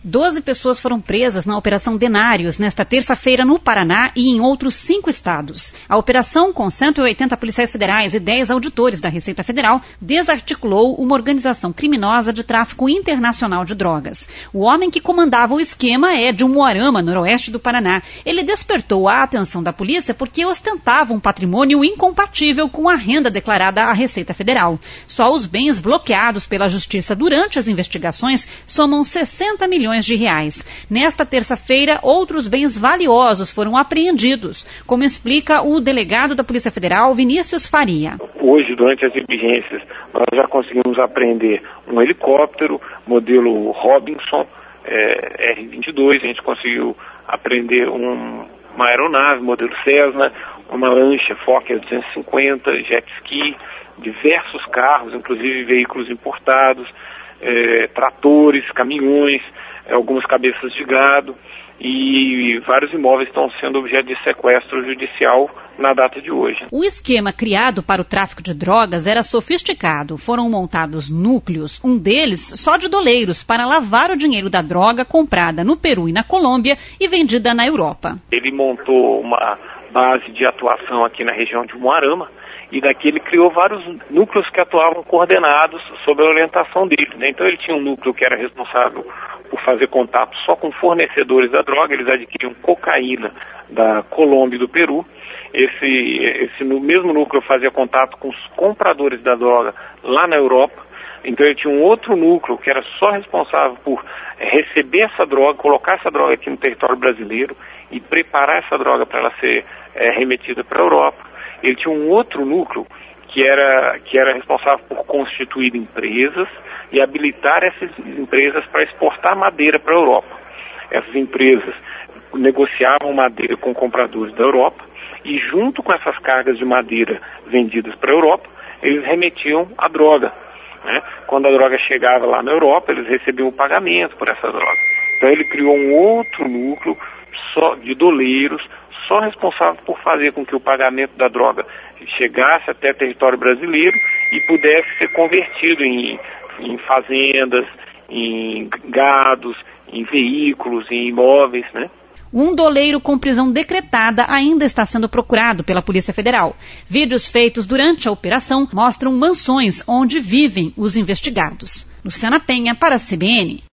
12 pessoas foram presas na Operação Denários nesta terça-feira no Paraná e em outros 5 estados. A operação, com 180 policiais federais e 10 auditores da Receita Federal, desarticulou uma organização criminosa de tráfico internacional de drogas. O homem que comandava o esquema é de Umuarama, noroeste do Paraná. Ele despertou a atenção da polícia porque ostentava um patrimônio incompatível com a renda declarada à Receita Federal. Só os bens bloqueados pela Justiça durante as investigações somam 60 milhões de reais. Nesta terça-feira, outros bens valiosos foram apreendidos, como explica o delegado da Polícia Federal, Vinícius Faria. Hoje, durante as diligências, nós já conseguimos apreender um helicóptero, modelo Robinson, R-22, a gente conseguiu apreender uma aeronave, modelo Cessna, uma lancha Fokker 250, jet ski, diversos carros, inclusive veículos importados, tratores, caminhões, algumas cabeças de gado, e vários imóveis estão sendo objeto de sequestro judicial na data de hoje. O esquema criado para o tráfico de drogas era sofisticado. Foram montados núcleos, um deles só de doleiros, para lavar o dinheiro da droga comprada no Peru e na Colômbia e vendida na Europa. Ele montou uma base de atuação aqui na região de Umuarama, e daqui ele criou vários núcleos que atuavam coordenados sob a orientação dele, né? Então ele tinha um núcleo que era responsável por fazer contato só com fornecedores da droga. Eles adquiriam cocaína da Colômbia e do Peru. Esse mesmo núcleo fazia contato com os compradores da droga lá na Europa. Então ele tinha um outro núcleo que era só responsável por receber essa droga, colocar essa droga aqui no território brasileiro e preparar essa droga para ela ser remetida para a Europa. Ele tinha um outro núcleo que era responsável por constituir empresas e habilitar essas empresas para exportar madeira para a Europa. Essas empresas negociavam madeira com compradores da Europa e, junto com essas cargas de madeira vendidas para a Europa, eles remetiam a droga, né? Quando a droga chegava lá na Europa, eles recebiam o pagamento por essa droga. Então ele criou um outro núcleo só de doleiros, só responsável por fazer com que o pagamento da droga chegasse até território brasileiro e pudesse ser convertido em fazendas, em gados, em veículos, em imóveis, né? Um doleiro com prisão decretada ainda está sendo procurado pela Polícia Federal. Vídeos feitos durante a operação mostram mansões onde vivem os investigados. Luciana Penha, para a CBN.